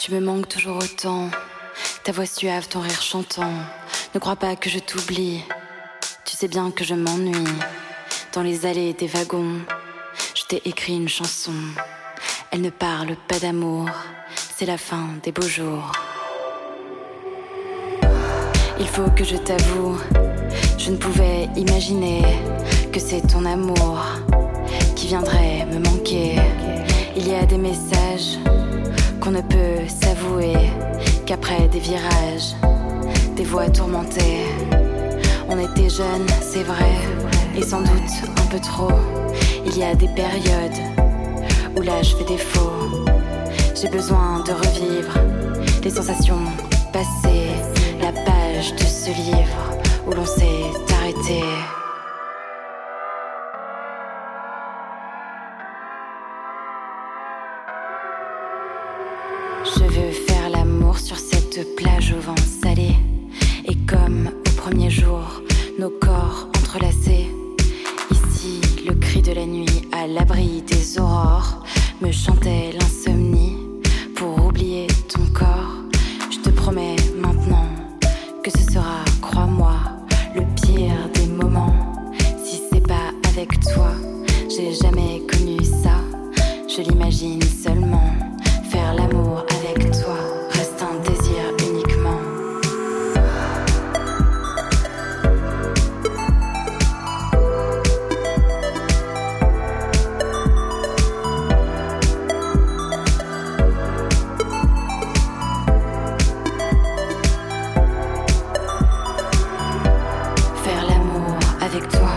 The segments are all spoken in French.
Tu me manques toujours autant, ta voix suave, ton rire chantant. Ne crois pas que je t'oublie, tu sais bien que je m'ennuie. Dans les allées des wagons, je t'ai écrit une chanson. Elle ne parle pas d'amour, c'est la fin des beaux jours. Il faut que je t'avoue, je ne pouvais imaginer que c'est ton amour qui viendrait me manquer. Il y a des messages qu'on ne peut s'avouer qu'après des virages, des voix tourmentées. On était jeunes, c'est vrai, et sans doute un peu trop. Il y a des périodes où l'âge fait défaut. J'ai besoin de revivre les sensations passées, la page de ce livre où l'on s'est arrêté. Je veux faire l'amour sur cette plage au vent salé. Et comme au premier jour, nos corps entrelacés. Ici, le cri de la nuit à l'abri des aurores me chantait l'insomnie pour oublier ton corps. Je te promets maintenant que ce sera, crois-moi, le pire des moments. Si c'est pas avec toi, j'ai jamais connu ça. Je l'imagine seulement. Faire l'amour avec toi reste un désir uniquement. Faire l'amour avec toi.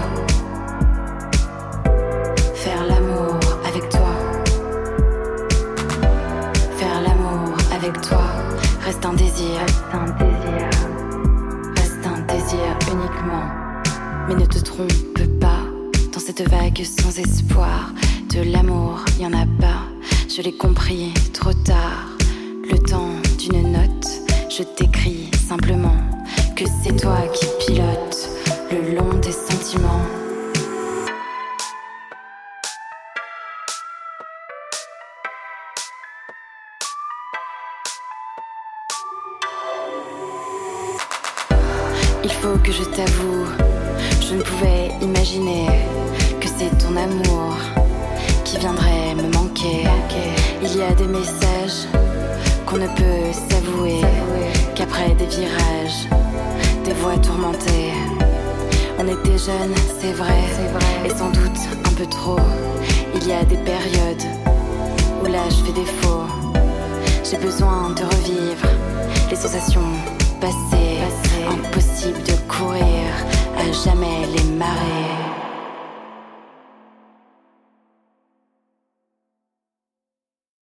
Faire l'amour avec toi. Faire l'amour avec toi reste un désir, reste un désir uniquement. Mais ne te trompe pas, dans cette vague sans espoir, de l'amour y en a pas. Je l'ai compris trop tard. Le temps d'une note, je t'écris simplement que c'est toi qui pilotes le long des sentiments. Il faut que je t'avoue, je ne pouvais imaginer que c'est ton amour qui viendrait me manquer. Il y a des messages qu'on ne peut s'avouer qu'après des virages, des voix tourmentées. On était jeunes, c'est vrai, et sans doute un peu trop. Il y a des périodes où l'âge fait défaut. J'ai besoin de revivre les sensations passées. Impossible de courir